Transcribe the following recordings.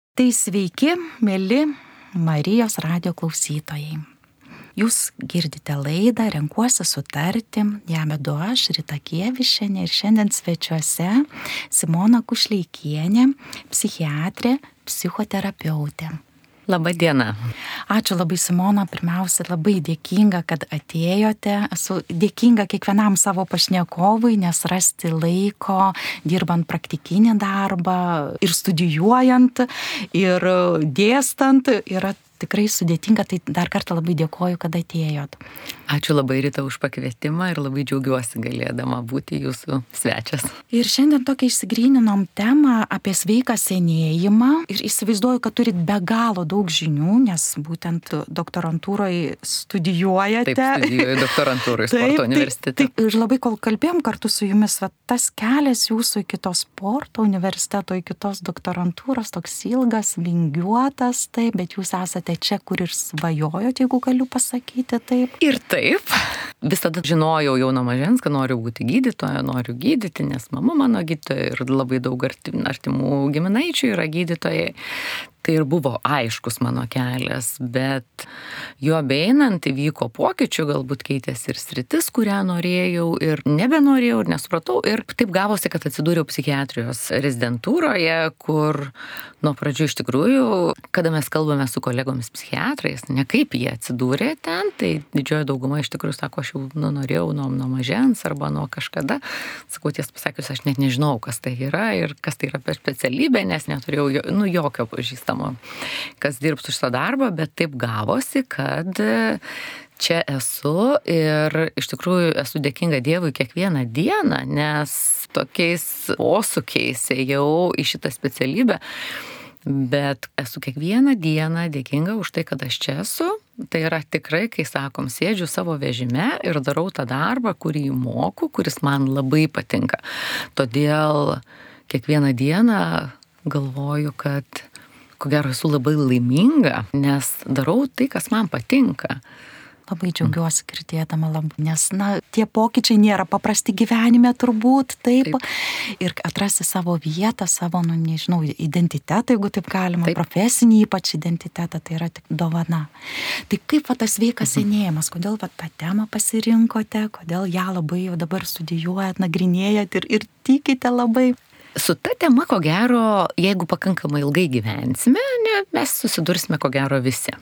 Tai sveiki, mėly Marijos radijo klausytojai. Jūs girdite laidą Renkuosi sutarti, ją vedu aš, Rita Kievišienė, ir šiandien svečiuose Simona Kušleikienė, psichiatrė, psichoterapeutė. Labą dieną. Ačiū labai, Simona, pirmiausia, labai dėkinga, kad atėjote. Esu dėkinga kiekvienam savo pašnekovui, nes rasti laiko, dirbant praktikinį darbą ir studijuojant, ir dėstant, yra tikrai sudėtinga, tai dar kartą labai dėkoju, kad atėjot. Ačiū labai, Rita, už pakvietimą ir labai džiaugiuosi galėdama būti jūsų svečias. Ir šiandien tokią išsigryninom temą apie sveiką senėjimą ir įsivaizduoju, kad turit be galo daug žinių, nes būtent doktorantūroje studijuojate. Taip, studijuoju doktorantūroje sporto universitete. Taip, ir labai kol kalbėjom kartu su jumis, tas kelias jūsų iki to sporto universiteto, iki tos doktorantūros toks ilgas, vingiuotas, taip, bet jūs esate čia, kur ir svajojot, jeigu galiu pasakyti taip. Ir taip. Visada žinojau jau nuo mažens, kad noriu būti gydytoja, noriu gydyti, nes mama mano gydytoja ir labai daug artimų giminaičių yra gydytojai. Tai ir buvo aiškus mano kelias, bet jo beeinant įvyko pokyčių, galbūt keitėsi ir sritis, kurią norėjau ir nebenorėjau ir nesupratau. Ir taip gavosi, kad atsidūriau psichiatrijos rezidentūroje, kur nuo pradžių iš tikrųjų, kada mes kalbame su kolegomis psichiatrais, ne kaip jie atsidūrė ten, tai didžioji dauguma iš tikrųjų sako, aš jau norėjau nuo mažens arba nuo kažkada. Sakau, tiesą pasakius, aš net nežinau, kas tai yra ir kas tai yra per specialybę, nes neturėjau jokio pažįstamo, kas dirbs už šitą darbą, bet taip gavosi, kad čia esu ir iš tikrųjų esu dėkinga Dievui kiekvieną dieną, nes tokiais posūkiais ėjau į šitą specialybę, bet esu kiekvieną dieną dėkinga už tai, kad aš čia esu. Tai yra tikrai, kai sakom, sėdžiu savo vežime ir darau tą darbą, kurį moku, kuris man labai patinka. Todėl kiekvieną dieną galvoju, kad ko gero esu labai laiminga, nes darau tai, kas man patinka. Labai džiaugiuosi girdėdama labai, nes, tie pokyčiai nėra paprasti gyvenime turbūt, taip. Ir atrasti savo vietą, savo, identitetą, jeigu taip galima, profesinį ypač identitetą, tai yra tik dovana. Tai kaip tas sveikas senėjimas, kodėl tą temą pasirinkote, kodėl ją labai jau dabar studijuojat, nagrinėjat ir tikite labai? Su ta tema, ko gero, jeigu pakankamai ilgai gyvensime, mes susidursime, ko gero, visi.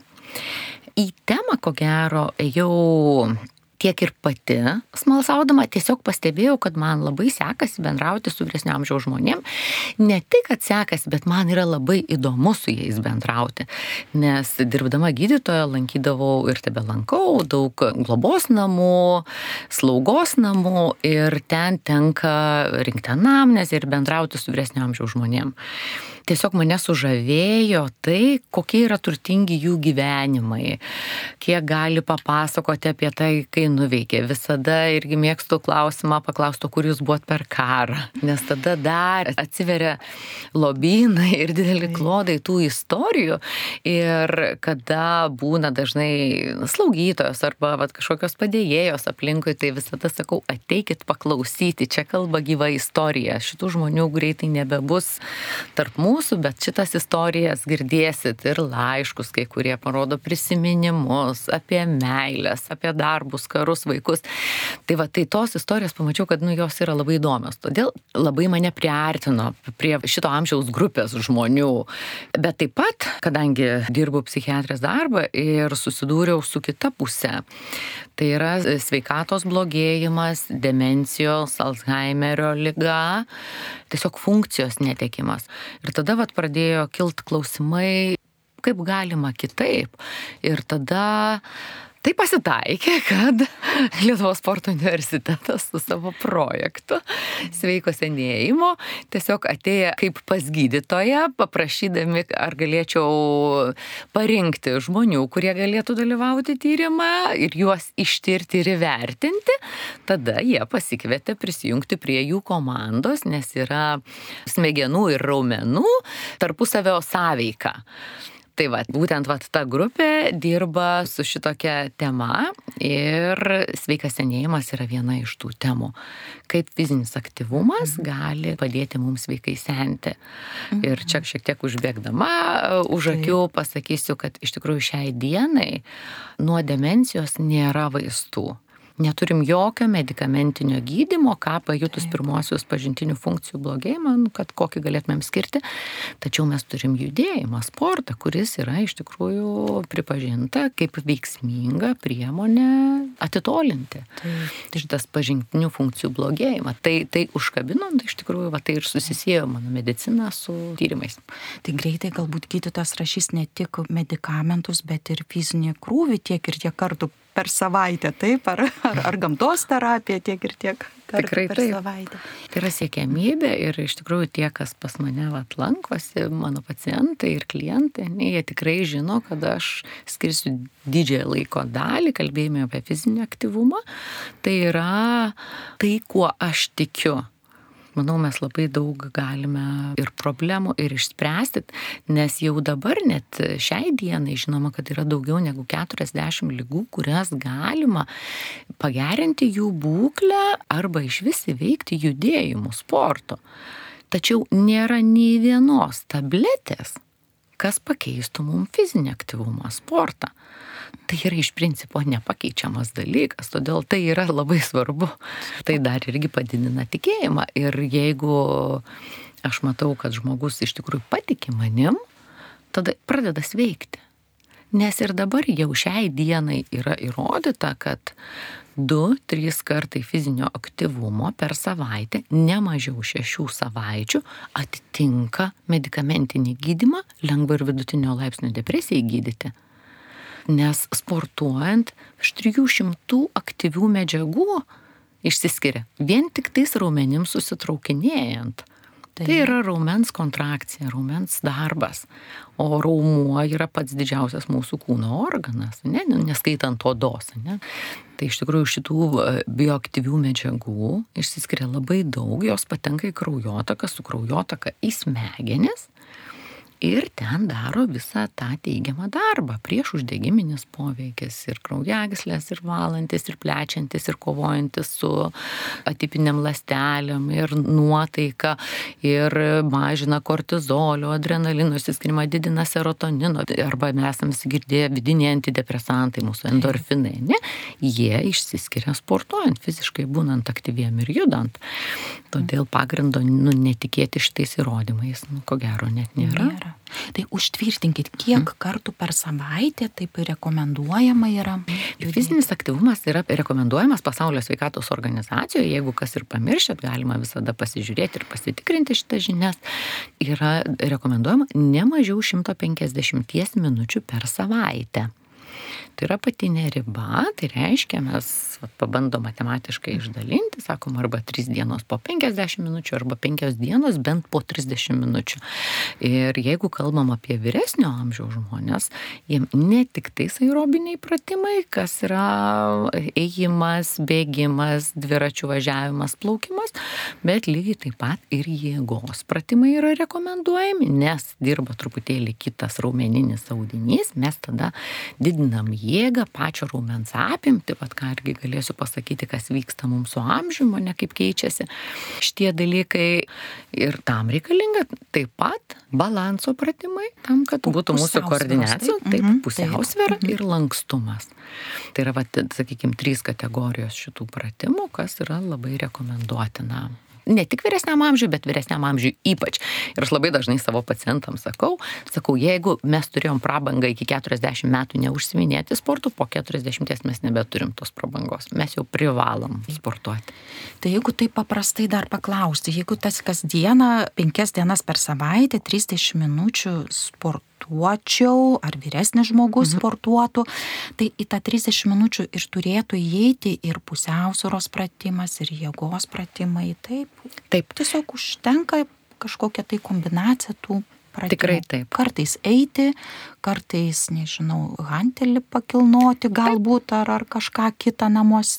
Į temą, ko gero, ėjau tiek ir pati smalsaudama, tiesiog pastebėjau, kad man labai sekasi bendrauti su vyresnio amžiaus žmonėm. Ne tik, kad sekasi, bet man yra labai įdomu su jais bendrauti. Nes dirbdama gydytoja lankydavau ir tebelankau daug globos namų, slaugos namų ir ten tenka rinkti anamnezę ir bendrauti su vyresnio amžiaus žmonėm. Tiesiog mane sužavėjo tai, kokie yra turtingi jų gyvenimai, kiek gali papasakoti apie tai, kai nuveikė. Visada irgi mėgstu klausimą paklausti, kur jūs buvot per karą, nes tada dar atsiveria lobynai ir dideli klodai tų istorijų ir kada būna dažnai slaugytojos arba kažkokios padėjėjos aplinkui, tai visada sakau, ateikit paklausyti, čia kalba gyva istorija, šitų žmonių greitai nebebus tarp mūsų, bet šitas istorijas girdėsit ir laiškus, kai kurie parodo prisiminimus apie meilės, apie darbus, karus, vaikus. Tai tos istorijos pamačiau, kad jos yra labai įdomios. Todėl labai mane priartino prie šito amžiaus grupės žmonių. Bet taip pat, kadangi dirbu psichiatrės darbą ir susidūriau su kita pusė, tai yra sveikatos blogėjimas, demencijos, Alzheimerio liga, tiesiog funkcijos netekimas. Ir tada pradėjo kilt klausimai, kaip galima kitaip. Ir tada tai pasitaikė, kad Lietuvos sporto universitetas su savo projektu sveiko senėjimo tiesiog atėjo kaip pas gydytoją, paprašydami, ar galėčiau parinkti žmonių, kurie galėtų dalyvauti tyrimą ir juos ištirti ir įvertinti. Tada jie pasikvietė prisijungti prie jų komandos, nes yra smegenų ir raumenų tarpusavio sąveika. Tai va, būtent ta grupė dirba su šitokia tema ir sveikas senėjimas yra viena iš tų temų. Kaip fizinis aktyvumas gali padėti mums sveikai senti. Ir čia šiek tiek užbėgdama už akių pasakysiu, kad iš tikrųjų šiai dienai nuo demencijos nėra vaistų. Neturim jokio medikamentinio gydymo, ką pajutus pirmosius pažintinių funkcijų blogėjimą, kad kokį galėtumėm skirti. Tačiau mes turim judėjimą, sportą, kuris yra iš tikrųjų pripažinta kaip veiksminga priemonė atitolinti šitas pažintinių funkcijų blogėjimą. Tai užkabinom, iš tikrųjų, tai ir susisiejo mano medicina su tyrimais. Tai greitai galbūt gydytojas rašys ne tik medikamentus, bet ir fizinį krūvį tiek ir tiek kartų per savaitę, taip? Ar gamtos terapija tiek ir tiek kartų per savaitę? Tai yra siekiamybė ir iš tikrųjų tie, kas pas mane lankosi, mano pacientai ir klientai, jie tikrai žino, kad aš skirsiu didžiąją laiko dalį kalbėjime apie fizinį aktyvumą. Tai yra tai, kuo aš tikiu. Manau, mes labai daug galime ir problemų ir išspręsti, nes jau dabar net šiai dienai žinoma, kad yra daugiau negu 40 ligų, kurias galima pagerinti jų būklę arba išvis įveikti judėjimu, sportu. Tačiau nėra nei vienos tabletės, kas pakeistų mums fizinį aktyvumą, sportą. Tai yra iš principo nepakeičiamas dalykas, todėl tai yra labai svarbu. Tai dar irgi padidina tikėjimą. Ir jeigu aš matau, kad žmogus iš tikrųjų patiki manim, tada pradeda sveikti. Nes ir dabar jau šiai dienai yra įrodyta, kad 2-3 kartai fizinio aktyvumo per savaitę, ne mažiau 6 savaičių, atitinka medikamentinį gydymą, lengvo ir vidutinio laipsnio depresijai gydyti. Nes sportuojant, 300 aktyvių medžiagų išsiskiria vien tik tais raumenims susitraukinėjant. Tai yra raumens kontrakcija, raumens darbas. O raumuo yra pats didžiausias mūsų kūno organas, neskaitant odos. Tai iš tikrųjų šitų bioaktyvių medžiagų išsiskiria labai daug, jos patenka į kraujotaką, su kraujotaka į smegenis. Ir ten daro visą tą teigiamą darbą. Prieš uždegiminis poveikis ir kraujagyslės, ir valantis, ir plečiantis, ir kovojantis su atipiniam ląstelėm, ir nuotaika, ir mažina kortizolio, adrenalino išsiskyrimą, didina serotonino, arba mes esame girdėję vidiniai antidepresantai, mūsų endorfinai, ne? Jie išsiskiria sportuojant, fiziškai būnant aktyviem ir judant. Todėl pagrindo netikėti šitais įrodymais, ko gero net nėra. Tai užtvirtinkit, kiek kartų per savaitę taip rekomenduojama yra. Fizinis aktyvumas yra rekomenduojamas Pasaulio sveikatos organizacijoje, jeigu kas ir pamiršėt, galima visada pasižiūrėti ir pasitikrinti šitas žinias. Yra rekomenduojama ne mažiau 150 minučių per savaitę. Tai yra apatinė riba, tai reiškia, mes pabandom matematiškai išdalinti, sakom, arba 3 dienos po 50 minučių, arba 5 dienos bent po 30 minučių. Ir jeigu kalbam apie vyresnio amžiaus žmonės, jiem ne tik tais aerobiniai pratimai, kas yra ėjimas, bėgimas, dviračių važiavimas, plaukimas, bet lygiai taip pat ir jėgos pratimai yra rekomenduojami, nes dirba truputėlį kitas raumeninis audinys, mes tada didinam jėgą, pačio raumens apimtį, ką irgi galėsiu pasakyti, kas vyksta mums su amžiumi, ne kaip keičiasi šitie dalykai. Ir tam reikalinga taip pat balanso pratimai, tam, kad būtų mūsų koordinacija, pusiausvėra ir lankstumas. Tai yra, sakykime, 3 kategorijos šitų pratimų, kas yra labai rekomenduotina. Ne tik vyresniam amžiui, bet vyresniam amžiui ypač. Ir aš labai dažnai savo pacientams sakau, jeigu mes turėjom prabangą iki 40 metų neužsiminėti sportu, po 40 mes nebeturim tos prabangos. Mes jau privalom sportuoti. Tai jeigu taip paprastai dar paklausti, jeigu tas kasdieną 5 dienas per savaitę 30 minučių sportuočiau, ar vyresnis žmogus sportuotų, tai į tą 30 minučių ir turėtų įeiti ir pusiausvyros pratimas, ir jėgos pratimai. Taip. Tiesiog užtenka kažkokia tai kombinacija tų pratimų. Tikrai taip. Kartais eiti, kartais, nežinau, hantelį pakilnoti galbūt, ar kažką kitą namuose.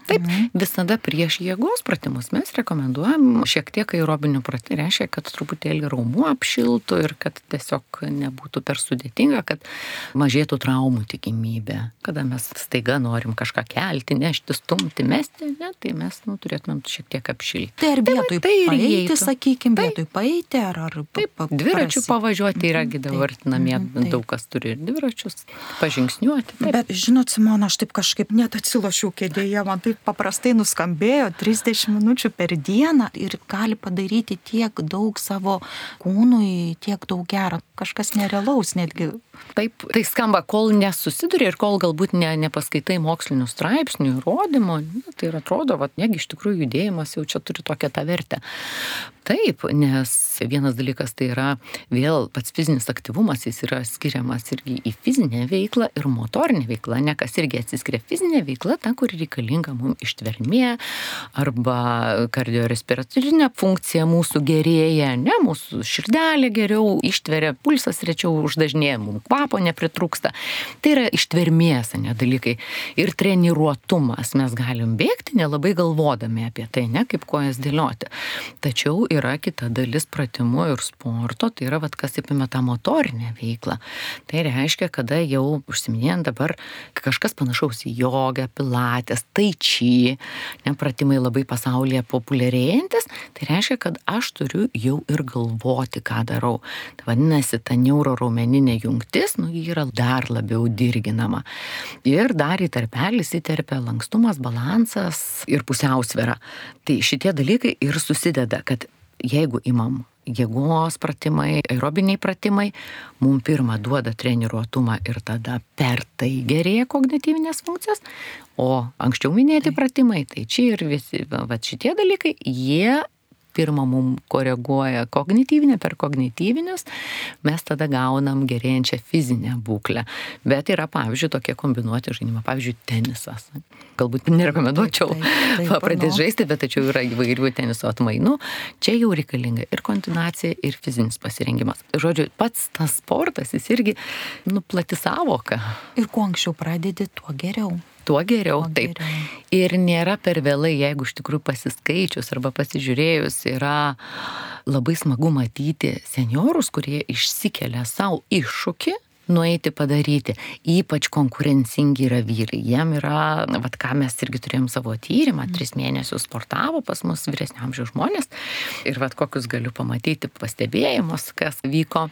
Taip, visada prieš jėgos pratimus mes rekomenduojam šiek tiek aerobinių pratimų. Reiškia, kad truputėlį raumuo apšiltų ir kad tiesiog nebūtų per sudėtinga, kad mažėtų traumų tikimybė. Kada mes staiga norim kažką kelti, nešti, stumti, mesti, ne, tai mes turėtumėm šiek tiek apšilti. Tai ar vietoj paeiti, sakykime, vietoj paeiti, ar taip, dviračių pavažiuoti yra dabar namie, daug kas turi ir dviračius, pažingsniuoti. Taip. Bet žinot, Simona, aš taip kažkaip net atsilošiau kėdėje, man taip paprastai nuskambėjo 30 minučių per dieną ir gali padaryti tiek daug savo kūnui, tiek daug gero, kažkas nerealaus netgi. Taip, tai skamba, kol nesusiduria ir kol galbūt nepaskaitai mokslinių straipsnių, įrodymų, tai ir atrodo, negi iš tikrųjų judėjimas jau čia turi tokią tą vertę. Taip, nes vienas dalykas tai yra vėl pats fizinis aktyvumas, jis yra skiriamas irgi į fizinę veiklą ir motorinę veiklą, ne kas irgi atsiskiria fizinė veikla, ta, kur reikalinga mums ištvermė arba kardiorespiratorinė funkcija mūsų gerėja, ne, mūsų širdelė geriau ištveria, pulsas rečiau uždažnėja, mums kvapo nepritrūksta. Tai yra ištvermės, ne, dalykai. Ir treniruotumas, mes galim bėgti nelabai galvodami apie tai, ne, kaip kojas dėlioti. Tačiau yra kita dalis pratimų ir sporto, tai yra kas apima tą motorinę veiklą. Tai reiškia, kada jau užsiminėjant dabar kažkas panašaus į jogą, pilates, tai chi, pratimai labai pasaulyje populiarėjantis, tai reiškia, kad aš turiu jau ir galvoti, ką darau. Tai vadinasi, ta neuroraumeninė jungtis, ji yra dar labiau dirginama. Ir dar į tarpelį įsiterpia lankstumas, balansas ir pusiausvėra. Tai šitie dalykai ir susideda, kad jeigu imam jėgos pratimai, aerobiniai pratimai, mums pirmą duoda treniruotumą ir tada per tai gerėja kognityvinės funkcijas, o anksčiau minėti pratimai, tai čia ir visi, šitie dalykai, jie pirmą mum koreguoja kognityvinę, per kognityvinius mes tada gaunam gerėjančią fizinę būklę. Bet yra, pavyzdžiui, tokie kombinuoti žaidimai, pavyzdžiui, tenisas. Galbūt nerekomenduočiau pradėti žaisti, bet tačiau yra įvairių teniso atmainų. Čia jau reikalinga ir kontinuacija, ir fizinis pasirengimas. Žodžiu, pats tas sportas, jis irgi plati savoka. Ir kuo anksčiau pradedi, tuo geriau. Tuo geriau, taip. Ir nėra per vėlai, jeigu iš tikrųjų pasiskaičius arba pasižiūrėjus, yra labai smagu matyti seniorus, kurie išsikelia savo iššūkį, nueiti padaryti. Ypač konkurencingi yra vyrai. Jiem yra, ką mes irgi turėjom savo tyrimą, 3 mėnesius sportavo pas mus vyresnio amžiaus žmonės. Ir kokius galiu pamatyti pastebėjimus, kas vyko.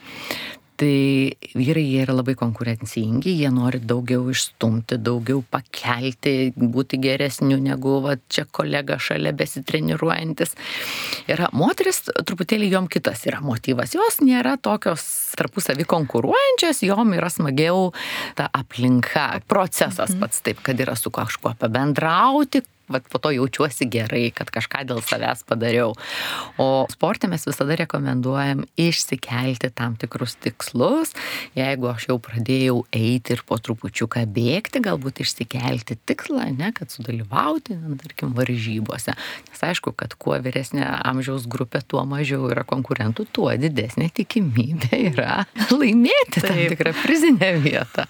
Tai vyrai jie yra labai konkurencingi, jie nori daugiau išstumti, daugiau pakelti, būti geresniu negu čia kolega šalia besitreniruojantis. Yra moteris, truputėlį jom kitas yra motyvas. Jos nėra tokios tarpusavy konkuruojančios, jom yra smagiau ta aplinka, procesas pats taip, kad yra su kažkuo pabendrauti. Po to jaučiuosi gerai, kad kažką dėl savęs padariau. O sporte mes visada rekomenduojam išsikelti tam tikrus tikslus. Jeigu aš jau pradėjau eiti ir po trupučiuką bėgti, galbūt išsikelti tikslą, kad sudalyvauti, tarkim, varžybose. Nes aišku, kad kuo vyresnė amžiaus grupė, tuo mažiau yra konkurentų, tuo didesnė tikimybė yra laimėti tam tikrą prizinę vietą.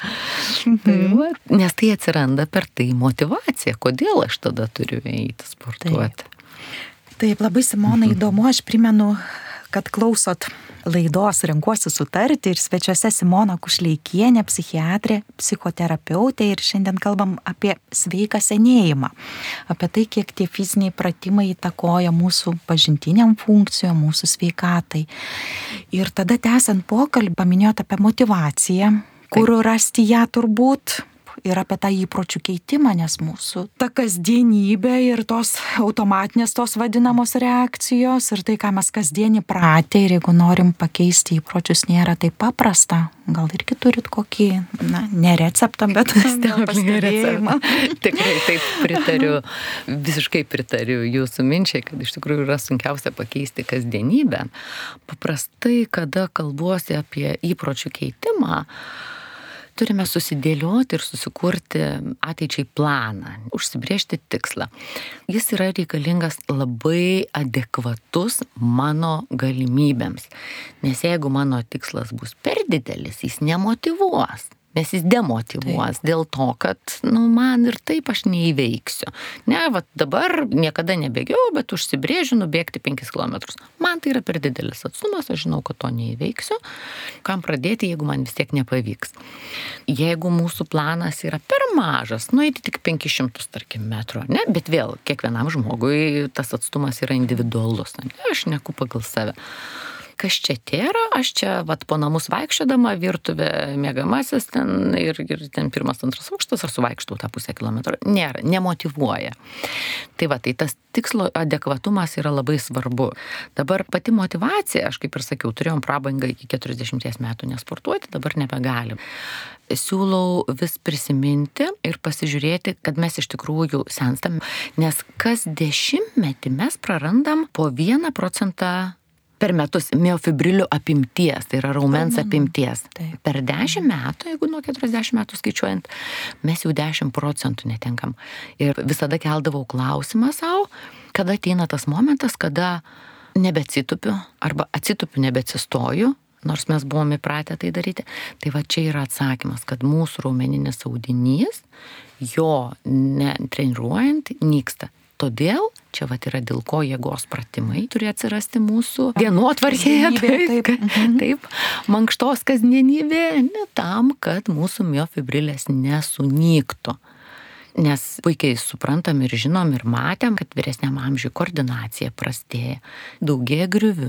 Nes tai atsiranda per tai motyvacija. Kodėl aš tada turiu eiti sportuoti? Taip, labai, Simona, įdomu, aš primenu, kad klausot laidos Renkuosi sutarti ir svečiuose Simona Kušleikienė, psichiatrė, psichoterapeutė, ir šiandien kalbam apie sveiką senėjimą, apie tai, kiek tie fiziniai pratimai įtakoja mūsų pažintiniam funkcijom, mūsų sveikatai. Ir tada tęsiant pokalbį, paminėjot apie motyvaciją, kur rasti ją turbūt. Ir apie tą įpročių keitimą, nes mūsų ta kasdienybė ir tos automatinės tos vadinamos reakcijos ir tai, ką mes kasdienį pratę, ir jeigu norim pakeisti įpročius, nėra taip paprasta. Gal irgi turit kokį, ne receptą, bet pastebėjimą. Tikrai taip pritariu, visiškai pritariu jūsų minčiai, kad iš tikrųjų yra sunkiausia pakeisti kasdienybę. Paprastai, kada kalbuosi apie įpročių keitimą, turime susidėlioti ir susikurti ateičiai planą, užsibrėžti tikslą. Jis yra reikalingas labai adekvatus mano galimybėms. Nes jeigu mano tikslas bus per didelis, jis nemotyvuos. Nes jis demotyvuos dėl to, kad, man ir taip aš neįveiksiu. Ne, dabar niekada nebėgiau, bet užsibrėžiu nubėgti 5 km. Man tai yra per didelis atstumas, aš žinau, kad to neįveiksiu. Kam pradėti, jeigu man vis tiek nepavyks? Jeigu mūsų planas yra per mažas, nueiti tik 500, tarkim, metrų, ne, bet vėl kiekvienam žmogui tas atstumas yra individualus. Ne? Aš neku pagal save. Kas čia tėra, aš čia po namus vaikščiodama, virtuvė mėgamasis ten ir ten 1-2 aukštas, ar suvaikštau tą 0,5 kilometro. Nėra, nemotyvuoja. Tai tas tikslo adekvatumas yra labai svarbu. Dabar pati motyvacija, aš kaip ir sakiau, turėjom prabangą iki 40 metų nesportuoti, dabar nebegalim. Siūlau vis prisiminti ir pasižiūrėti, kad mes iš tikrųjų senstam, nes kas 10 metį mes prarandam po 1% per metus miofibrilių apimties, tai yra raumens apimties. Per 10 metų, jeigu nuo 40 metų skaičiuojant, mes jau 10% netenkam. Ir visada keldavau klausimą savo, kada ateina tas momentas, kada nebeatsitupiu arba atsitupiu nebeatsistoju, nors mes buvome įpratę tai daryti. Tai čia yra atsakymas, kad mūsų raumeninis audinys, jo netreniruojant, nyksta. Todėl čia yra dėl ko jėgos pratimai turi atsirasti mūsų dienotvarkėje. Taip, mankštos kasdienybė, ne tam, kad mūsų miofibrilės nesunyktų. Nes puikiai suprantam ir žinom ir matėm, kad vyresniam amžiui koordinacija prastėja. Daugėja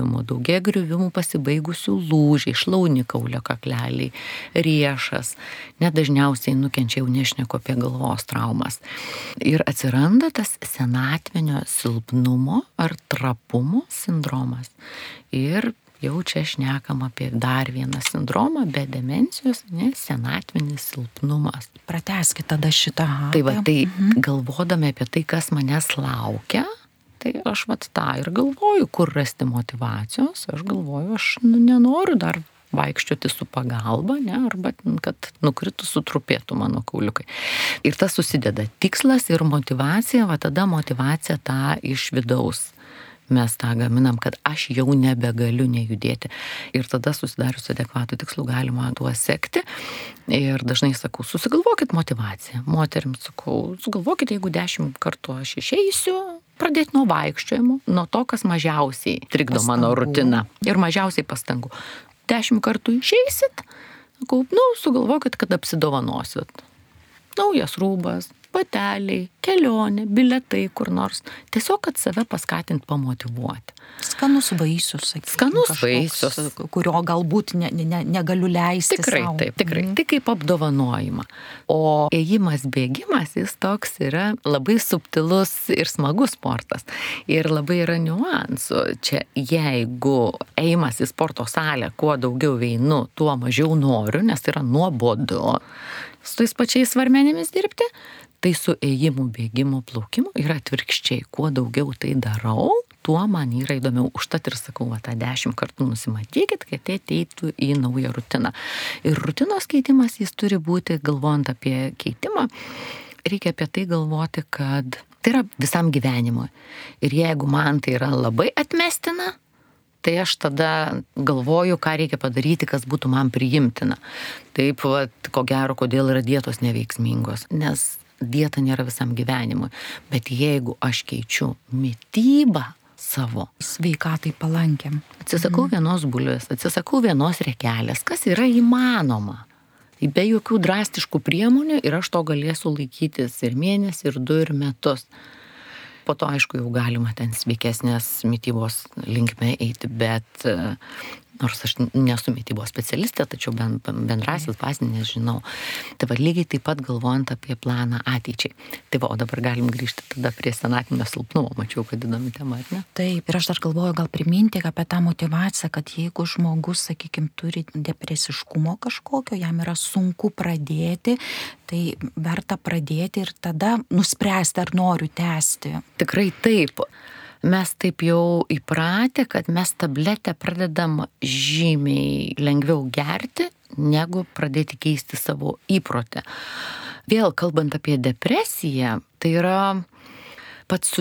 griuvimų pasibaigusių lūžiai, šlaunikaulio kakleliai, riešas. Net dažniausiai nukenčia, jau nešneku apie galvos traumas. Ir atsiranda tas senatvinio silpnumo ar trapumo sindromas. Ir jau čia šnekam apie dar vieną sindromą, be demencijos, senatvinis silpnumas. Pratęskit tada šitą. Tai galvodami apie tai, kas manęs laukia, tai aš tą ir galvoju, kur rasti motyvacijos. Aš galvoju, aš nenoriu dar vaikščioti su pagalba, arba kad nukritų, sutrupėtų mano kauliukai. Ir tas susideda tikslas ir motyvacija, tada motyvacija tą iš vidaus. Mes tą gaminam, kad aš jau nebegaliu nejudėti. Ir tada susidarius adekvatų tikslų galima tuo sekti. Ir dažnai sakau, susigalvokit motivaciją. Moterims sakau, sugalvokit, jeigu 10 kartų aš išeisiu, pradėti nuo vaikščiojimo, nuo to, kas mažiausiai trikdo mano rutiną. Ir mažiausiai pastangų. 10 kartų išeisit, sakau, sugalvokit, kad apsidovanosit. Naujas rūbas, bateliai, kelionė, biletai kur nors. Tiesiog, kad save paskatint pamotyvuoti. Skanus vaisius, sakykime. Skanus vaisius. Kurio galbūt negaliu leisti tikrai, sau. Tikrai. Tai kaip apdovanojimą. O ėjimas, bėgimas, jis toks yra labai subtilus ir smagus sportas. Ir labai yra niuansų. Čia jeigu ėjimas į sporto salę, kuo daugiau einu, tuo mažiau noriu, nes tai yra nuobodu su tais pačiais svarmenimis dirbti. Tai su ėjimu, bėgimu, plaukimu yra atvirkščiai. Kuo daugiau tai darau, tuo man yra įdomiau. Užtat ir sakau, tą 10 kartų nusimatykit, kad ateitų į naują rutiną. Ir rutinos keitimas, jis turi būti, galvojant apie keitimą, reikia apie tai galvoti, kad tai yra visam gyvenimui. Ir jeigu man tai yra labai atmestina, tai aš tada galvoju, ką reikia padaryti, kas būtų man priimtina. Taip, ko gero, kodėl yra dietos neveiksmingos. Nes dieta nėra visam gyvenimui. Bet jeigu aš keičiu mitybą savo, sveikatai palankiam, atsisakau vienos bulvės, atsisakau vienos riekelės, kas yra įmanoma. Be jokių drastiškų priemonių ir aš to galėsiu laikytis ir mėnesį, ir 2, ir metus. Po to, aišku, jau galima ten sveikesnės mitybos linkme eiti, bet nors aš nesu mitybos specialistė, tačiau bendrasis bazinės žinau. Tai lygiai taip pat galvojant apie planą ateičiai. Tai o dabar galim grįžti tada prie senatvinio silpnumo. Mačiau, kad įdomi tema, ar ne? Taip, ir aš dar galvoju gal priminti apie tą motyvaciją, kad jeigu žmogus, sakykime, turi depresiškumo kažkokio, jam yra sunku pradėti, tai verta pradėti ir tada nuspręsti, ar noriu tęsti. Tikrai taip. Mes taip jau įpratę, kad mes tabletę pradedam žymiai lengviau gerti, negu pradėti keisti savo įprotį. Vėl kalbant apie depresiją, tai yra pats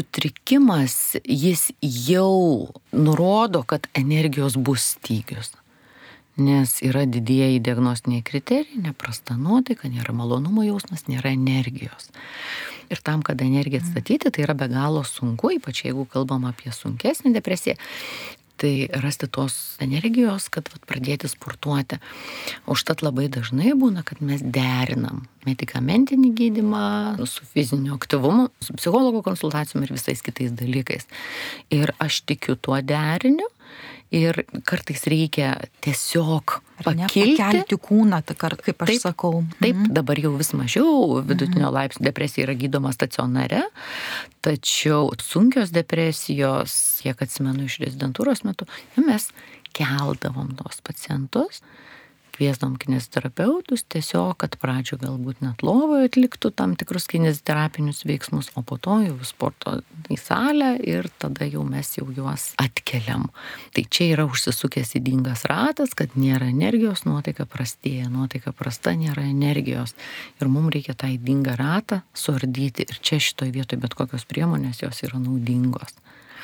sutrikimas, jis jau nurodo, kad energijos bus stygius. Nes yra didieji diagnostiniai kriterijai, neprasta nuotaika, nėra malonumo jausmas, nėra energijos. Ir tam, kad energiją atstatyti, tai yra be galo sunku, ypač jeigu kalbam apie sunkesnį depresiją, tai rasti tos energijos, kad pradėti sportuoti. Užtat labai dažnai būna, kad mes derinam medikamentinį gydymą su fiziniu aktyvumu, su psichologo konsultacijom ir visais kitais dalykais. Ir aš tikiu tuo deriniu. Ir kartais reikia tiesiog pakelti kūną, kaip aš sakau. Taip, dabar jau vis mažiau vidutinio laipsnio depresija yra gydoma stacionare, tačiau sunkios depresijos, kiek atsimenu iš rezidentūros metu, mes keldavom tos pacientus, kviesdavom kineziterapeutus, tiesiog, kad pradžio galbūt net lovoje atliktų tam tikrus kineziterapinius veiksmus, o po to jau sporto į salę ir tada jau mes jau juos atkeliam. Tai čia yra užsisukęs ydingas ratas, kad nėra energijos, nuotaika prastėja, nuotaika prasta, nėra energijos. Ir mums reikia tą ydingą ratą suardyti ir čia šitoj vietoj bet kokios priemonės jos yra naudingos.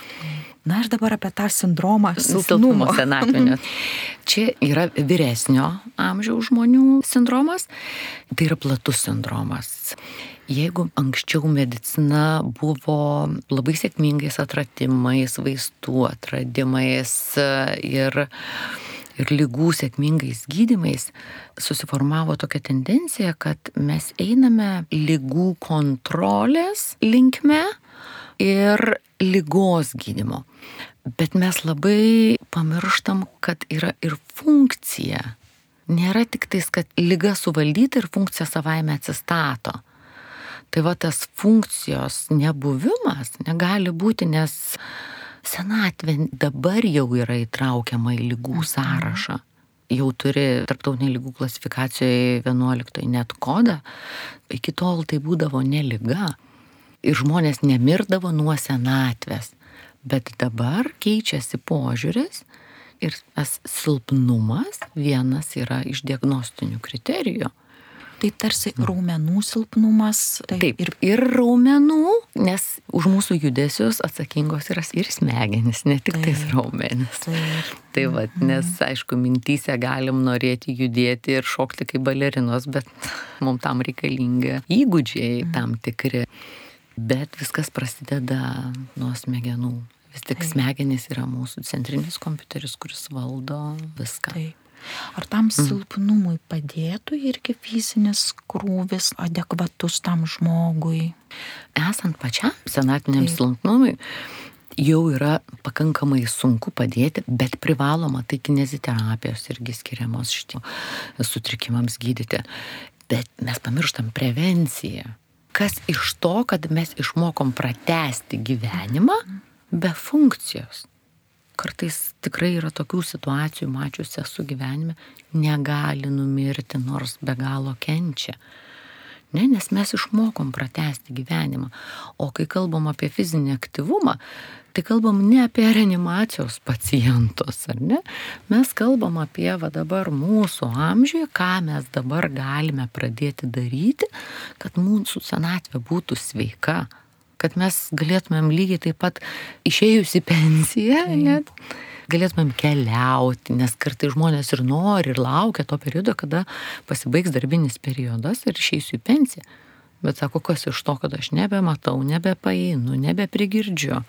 Na ir dabar apie tą sindromą silpnumo senatvinio. Čia yra vyresnio amžiaus žmonių sindromas, tai yra platus sindromas. Jeigu anksčiau medicina buvo labai sėkmingais atradimais, vaistų atradimais ir lygų sėkmingais gydymais, susiformavo tokia tendencija, kad mes einame lygų kontrolės linkme ir lygos gydymo. Bet mes labai pamirštam, kad yra ir funkcija. Nėra tik tais, kad lyga suvaldyta ir funkcija savaime atsistato. Tai tas funkcijos nebuvimas negali būti, nes senatvė dabar jau yra įtraukiama į lygų sąrašą. Jau turi tarptautinė lygų klasifikacijoje 11 net kodą. Iki tol tai būdavo ne liga. Ir žmonės nemirdavo nuo senatvės. Bet dabar keičiasi požiūris ir tas silpnumas vienas yra iš diagnostinių kriterijų. Tai tarsi raumenų silpnumas. Taip, ir raumenų, nes už mūsų judesius atsakingos yra ir smegenys, ne tik tais raumenys. Tai nes aišku, mintyse galim norėti judėti ir šokti kaip balerinos, bet mums tam reikalinga įgūdžiai tam tikri. Bet viskas prasideda nuo smegenų. Vis tik smegenys yra mūsų centrinis kompiuteris, kuris valdo viską. Taip. Ar tam silpnumui padėtų irgi fizinis krūvis adekvatus tam žmogui? Esant pačiam senatviniam silpnumui, jau yra pakankamai sunku padėti, bet privaloma tai kineziterapijos irgi skiriamos šitie sutrikimams gydyti. Bet mes pamirštam prevenciją. Kas iš to, kad mes išmokom pratęsti gyvenimą be funkcijos. Kartais tikrai yra tokių situacijų, mačiusi esu gyvenime, negali numirti, nors be galo kenčia. Ne, nes mes išmokom pratęsti gyvenimą. O kai kalbam apie fizinį aktyvumą, tai kalbam ne apie reanimacijos pacientus, ar ne? Mes kalbam apie dabar mūsų amžiuje, ką mes dabar galime pradėti daryti, kad mūsų senatvė būtų sveika, kad mes galėtumėm lygiai taip pat išėjus į pensiją, net galėtumėm keliauti, nes kartai žmonės ir nori, ir laukia to periodo, kada pasibaigs darbinis periodas ir išeisiu į pensiją. Bet sako, kas iš to, kad aš nebematau, nebepaeinu, nebeprigirdžiu.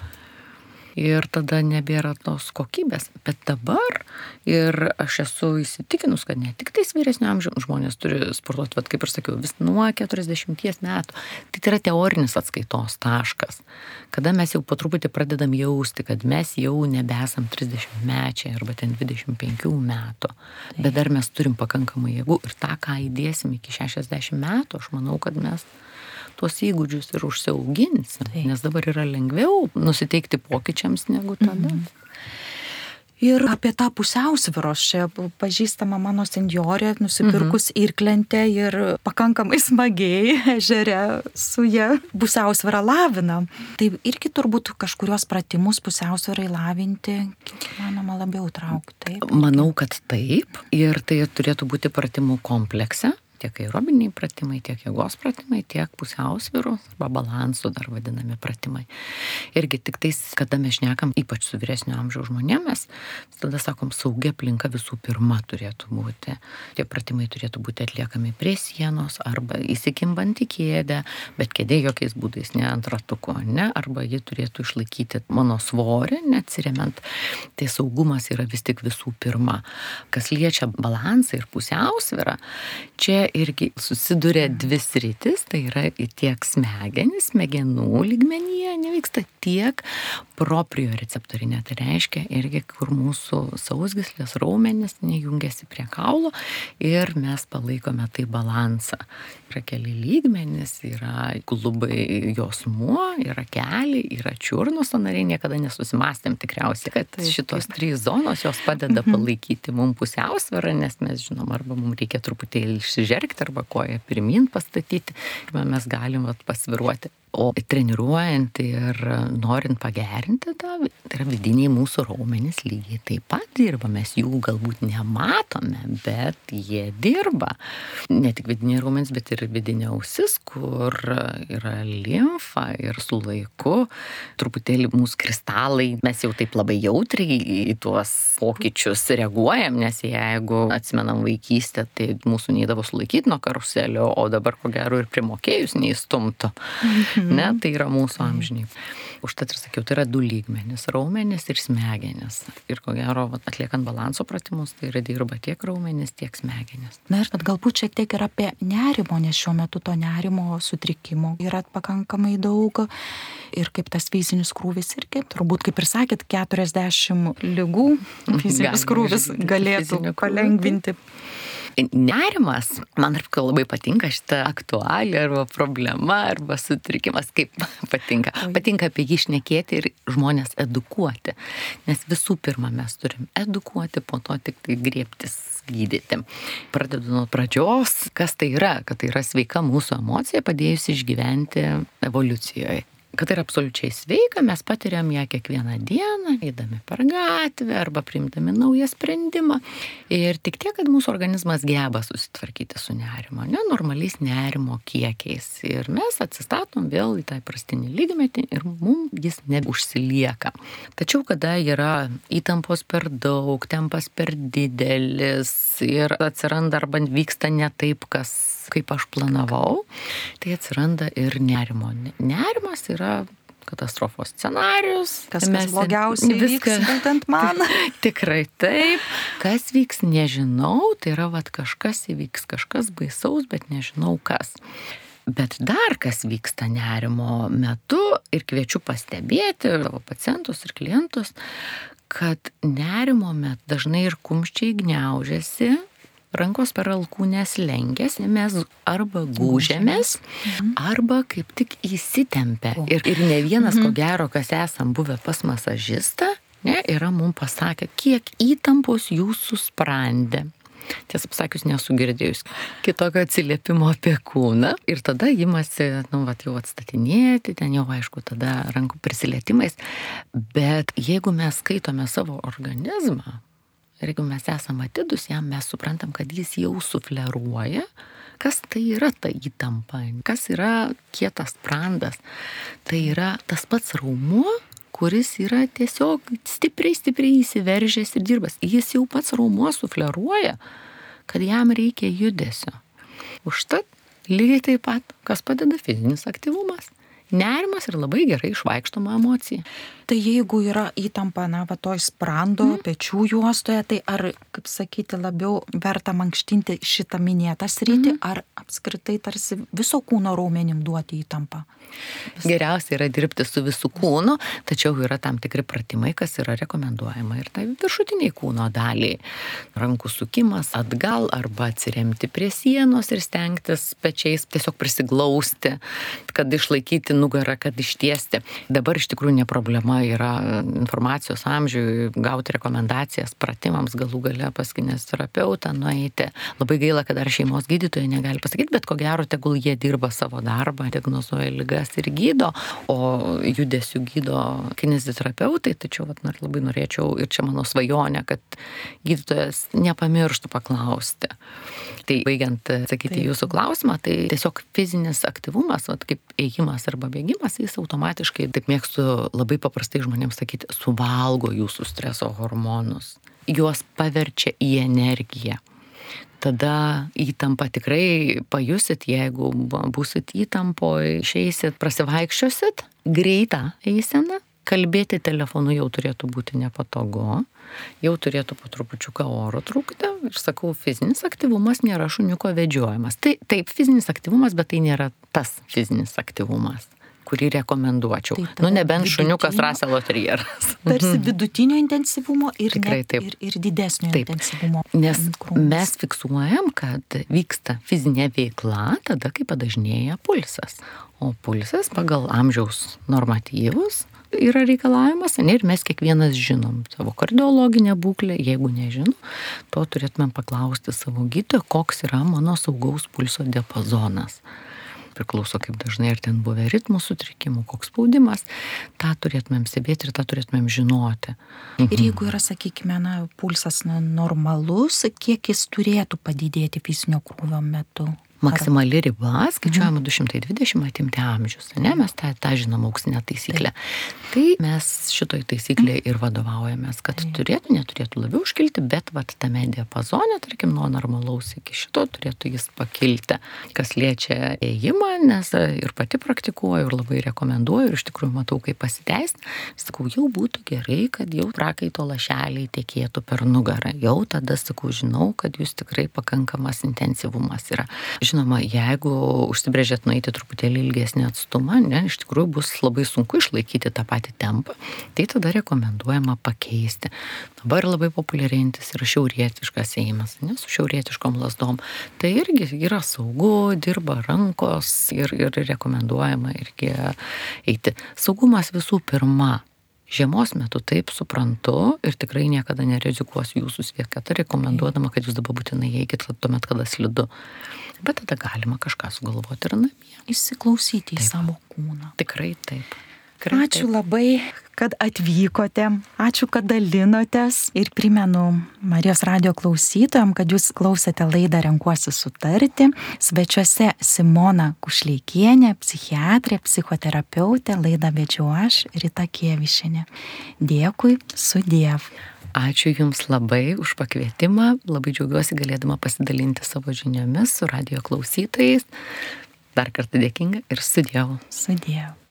Ir tada nebėra tos kokybės. Bet dabar, ir aš esu įsitikinus, kad ne tik tais vyresnio amžiaus žmonės turi sportuoti, kaip ir sakiau, vis nuo 40 metų. Tai yra teorinis atskaitos taškas. Kada mes jau po truputį pradedam jausti, kad mes jau nebesam 30 mečiai arba ten 25 metų. Bet dar mes turim pakankamai jėgų ir tą, ką įdėsim iki 60 metų, aš manau, kad mes tuos įgūdžius ir užsiauginsim, nes dabar yra lengviau nusiteikti pokyčiams negu tada. Ir apie tą pusiausvyros, čia pažįstama mano senjorė, nusipirkus irklentę ir pakankamai smagiai ežere su ja pusiausvyrą lavina. Tai irgi turbūt kažkurios pratimus pusiausvyrai lavinti, kiek manoma labiau traukti. Manau, kad taip. Ir tai turėtų būti pratimų komplekse. Tiek aerobiniai pratimai, tiek jėgos pratimai, tiek pusiausvyrų arba balansų dar vadinami pratimai. Irgi tik tais, kada mes šnekam, ypač su vyresnio amžiaus žmonėmis, tada sakom, saugi aplinka visų pirma turėtų būti. Tie pratimai turėtų būti atliekami prie sienos arba įsikimbant į kėdę, bet kėdė jokiais būdais ne ant ratuko, ne, arba ji turėtų išlaikyti mano svorį, neatsiremiant. Tai saugumas yra vis tik visų pirma. Kas liečia balansą ir pusiausvyrą, čia irgi susiduria dvi sritis, tai yra tiek smegenų lygmenyje nevyksta, tiek proprioreceptorinė, tai reiškia irgi, kur mūsų sausgyslės raumenys nejungiasi prie kaulo ir mes palaikome tai balansą. Yra keli lygmenys, yra klubai juosmuo, yra keliai, yra čiurnos sąnariai, niekada nesusimastėm tikriausiai, kad šitos 3 zonos jos padeda palaikyti mums pusiausvyrą, nes mes žinom, arba mums reikia truputėlį išsižergti, arba koją pirmyn pastatyti, ir mes galim pasviruoti. O treniruojant ir norint pagerinti tą, tai yra vidiniai mūsų raumenys lygiai taip pat dirba, mes jų galbūt nematome, bet jie dirba. Ne tik vidiniai raumenys, bet ir vidinė ausis, kur yra limfa ir su laiku truputėlį mūsų kristalai, mes jau taip labai jautriai į tuos pokyčius reaguojam, nes jeigu atsimenam vaikystę, tai mūsų neįdavo sulaikyti nuo karuselio, o dabar ko gero ir primokėjus neįstumtų. Ne, tai yra mūsų amžiniai. Užtat ir sakiau, tai yra 2 lygmenys - raumenys ir smegenys. Ir ko gero, atliekant balanso pratimus, tai yra dirba tiek raumenys, tiek smegenys. Na ir kad galbūt šiek tiek ir apie nerimo, nes šiuo metu to nerimo sutrikimo yra pakankamai daug. Ir kaip tas fizinis krūvis irgi, turbūt, kaip ir sakėt, 40 ligų fizinis krūvis galėtų palengvinti. Nerimas, man labai patinka šita aktualija arba problema arba sutrikimas, kaip patinka. Patinka apie jį šnekėti ir žmonės edukuoti, nes visų pirma mes turim edukuoti, po to tik tai griebtis gydyti. Pradedu nuo pradžios, kas tai yra, kad tai yra sveika mūsų emocija padėjusi išgyventi evoliucijoje. Kad tai yra absoliučiai sveika, mes patiriam ją kiekvieną dieną, eidami per gatvę arba priimdami naują sprendimą. Ir tik tiek, kad mūsų organizmas geba susitvarkyti su nerimo, normaliais nerimo kiekiais. Ir mes atsistatom vėl į tą įprastinį lygmetį ir mums jis neužsilieka. Tačiau, kada yra įtampos per daug, tempas per didelis ir atsiranda arba vyksta ne taip, kaip aš planavau, tai atsiranda ir nerimo. Nerimas yra katastrofos scenarius. Kas blogiausiai vyks, būtent man. Tikrai taip. Kas vyks, nežinau, tai yra kažkas įvyks, kažkas baisaus, bet nežinau kas. Bet dar kas vyksta nerimo metu ir kviečiu pastebėti savo pacientus ir klientus, kad nerimo metu dažnai ir kumščiai gniaužiasi, rankos per alkūnes lenkiasi, mes arba gūžiamės, arba kaip tik įsitempia. Ir ne vienas, ko gero, kas esam buvę pas masažistą, yra mums pasakę, kiek įtampos jūsų sprendė. Tiesą pasakius, nesu girdėjus kitokio atsiliepimo apie kūną. Ir tada imasi, jau atstatinėti, ten jau aišku, tada rankų prisilietimais. Bet jeigu mes skaitome savo organizmą, ir jeigu mes esame atidus jam, mes suprantam, kad jis jau sufleruoja, kas tai yra ta įtampa, kas yra kietas sprandas. Tai yra tas pats raumuo, kuris yra tiesiog stipriai įsiveržęs ir dirbas. Jis jau pats raumuo sufleruoja, kad jam reikia judesio. Užtat lygiai taip pat, kas padeda fizinis aktyvumas. Nerimas yra labai gerai išvaikštoma emocija. Tai jeigu yra įtampa, toj sprando, pečių juostoje, tai ar, kaip sakyti, labiau verta mankštinti šitą minėtą sritį, ar apskritai tarsi viso kūno raumenim duoti įtampą? Geriausia yra dirbti su visų kūnu, tačiau yra tam tikri pratimai, kas yra rekomenduojama ir tai viršutiniai kūno daliai. Rankų sukimas atgal arba atsiremti prie sienos ir stengtis pečiais tiesiog prisiglausti, kad išlaikyti nugarą, kad ištiesti. Dabar iš tikrųjų ne problema yra informacijos amžiui gauti rekomendacijas pratimams, galų gale pas kineziterapeutą nueiti. Labai gaila, kad dar šeimos gydytojai negali pasakyti, bet ko gero tegul jie dirba savo darbą, diagnozuoja ligas ir gydo, o judesių gydo kineziterapeutai, tačiau labai norėčiau ir čia mano svajonė, kad gydytojas nepamirštų paklausti. Tai baigiant atsakyti jūsų klausimą, tai tiesiog fizinis aktyvumas, kaip ėjimas arba bėgimas, jis automatiškai, taip mėgstu labai paprastai žmonėms sakyti, suvalgo jūsų streso hormonus. Juos paverčia į energiją. Tada įtampą tikrai pajusit, jeigu būsit įtampoje, išeisit, prasivaikščiosit, greitą eiseną, kalbėti telefonu jau turėtų būti nepatogu, jau turėtų po trupučiuką oro trūkti. Ir sakau, fizinis aktyvumas nėra šuniuko vedžiojimas. Tai taip, fizinis aktyvumas, bet tai nėra tas fizinis aktyvumas, kurį rekomenduočiau. Nebent šuniukas Russell Terrieras. Tarsi vidutinio intensyvumo ir didesnio taip. Intensyvumo. Nes mes fiksuojam, kad vyksta fizinė veikla tada, kai padažnėja pulsas. O pulsas pagal amžiaus normatyvus yra reikalavimas, ir mes kiekvienas žinom savo kardiologinę būklę, jeigu nežinom, to turėtumėm paklausti savo gydytojo, koks yra mano saugaus pulso diapazonas. Priklauso kaip dažnai, ar ten buvę ritmų sutrikimų, koks spaudimas, tą turėtumėm stebėti ir tą turėtumėm žinoti. Ir jeigu yra, sakykime, pulsas normalus, kiek jis turėtų padidėti fizinio krūvio metu? Maksimali riba, skaičiuojama 220 atimti amžius, ne? Mes tą žinom auksinę taisyklę. Tai mes šitoj taisyklėje ir vadovaujamės, kad neturėtų labiau užkilti, bet tame diapazone, tarkim, nuo normalaus iki šito turėtų jis pakilti. Kas liečia ėjimą, nes ir pati praktikuoju ir labai rekomenduoju ir iš tikrųjų matau, kaip pasiteisina, sakau, jau būtų gerai, kad jau prakaito lašeliai tekėtų per nugarą. Jau tada, sakau, žinau, kad jūs tikrai pakankamas intensyvumas yra. Žinoma, jeigu užsibrėžėt nueiti truputėlį ilgesnį atstumą, iš tikrųjų bus labai sunku išlaikyti tą patį tempą, tai tada rekomenduojama pakeisti. Dabar labai populiarėjantis yra šiaurietiškas ėjimas, su šiaurietiškom lazdom. Tai irgi yra saugu, dirba rankos ir rekomenduojama irgi eiti. Saugumas visų pirma. Žiemos metu taip suprantu ir tikrai niekada nerizikuosiu jūsų sveikatą, rekomenduodama, kad jūs dabar būtinai eikit tuomet, kada slidu. Bet tada galima kažką sugalvoti ir namie. Įsiklausyti į savo kūną. Tikrai taip. Ačiū labai, kad atvykote, ačiū, kad dalinotės ir primenu Marijos radijo klausytojams, kad jūs klausėte laidą Renkuosi sutarti. Svečiuose Simona Kušleikienė, psichiatrė, psichoterapeutė, laidą vedžiau aš, Rita Kievišienė. Dėkui, sudiev. Ačiū Jums labai už pakvietimą, labai džiaugiuosi galėdama pasidalinti savo žiniomis su radijo klausytojais. Dar kartą dėkinga ir sudiev. Sudiev.